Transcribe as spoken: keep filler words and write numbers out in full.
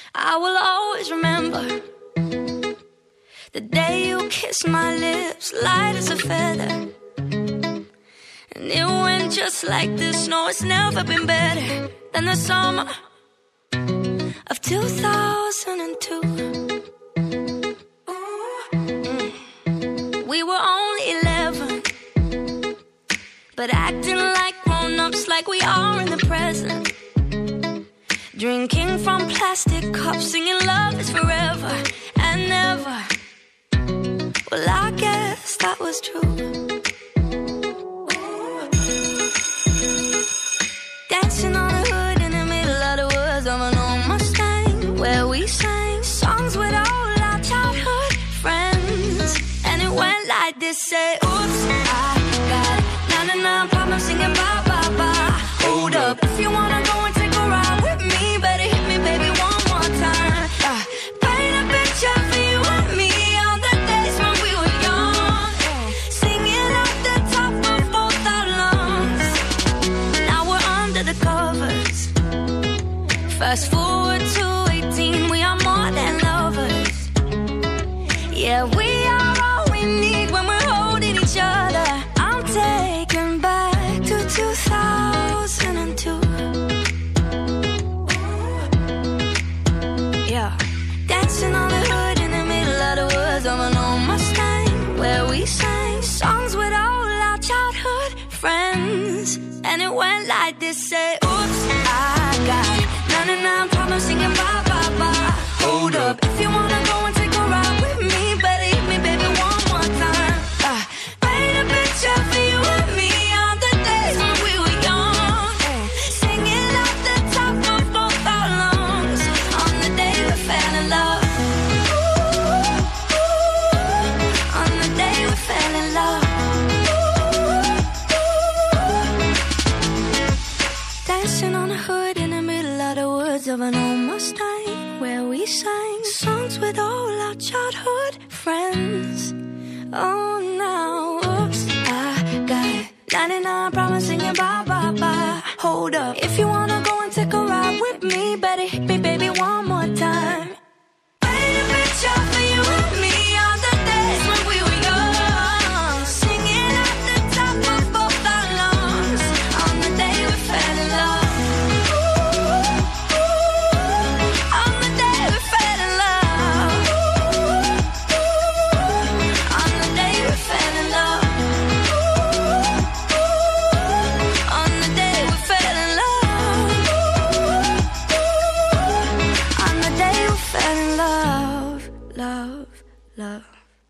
I will always remember the day you kissed my lips, light as a feather. And it went just like this. No, it's never been better than the summer of two thousand two. Mm. We were only eleven, but acting like grown-ups, like we are in the present. Drinking from plastic cups, singing love is forever and never. Well, I guess that was true. Dancing on the hood in the middle of the woods of an old Mustang, where we sang songs with all our childhood friends. And it went like this, say, oops, I got ninety-nine problems singing bye, bye, bye. Hold up, if you wanna go and take a ride with me, better hit me, baby, one more time. uh, Paint a picture for you and me on the days when we were young, singing off the top of both our lungs. Now we're under the covers. Fast forward to eighteen, we are more than lovers. Yeah, we are all we need when we're holding each other. I'm taken back to two thousand two. Yeah, dancing on the hood in the middle of the woods of an old Mustang, where we sang songs with all our childhood friends. And it went like this, say, oops, I got ninety-nine problems singing bye, bye, bye. Hold up, if you wanna go and take a ride with me, better hit me, baby, one more time. uh, Paint a picture for you and me on the days when we were young, singing off the top of both our lungs on the day we fell in love. On the day we fell in love. Dancing on the hood in the middle of the woods of an old Mustang, where we sang songs with all our childhood friends. Oh, now, oops, I got ninety-nine problems singing bye, bye, bye. Hold up, if you wanna go and take a ride with me, better hit me, baby, one more time. Paint a picture for you and me on the days when we were young, singing at the top of both our lungs on the day we fell in love. On the day we fell in love. On the day we fell in love. On the day we fell in love. On the day we fell in love. Love, love.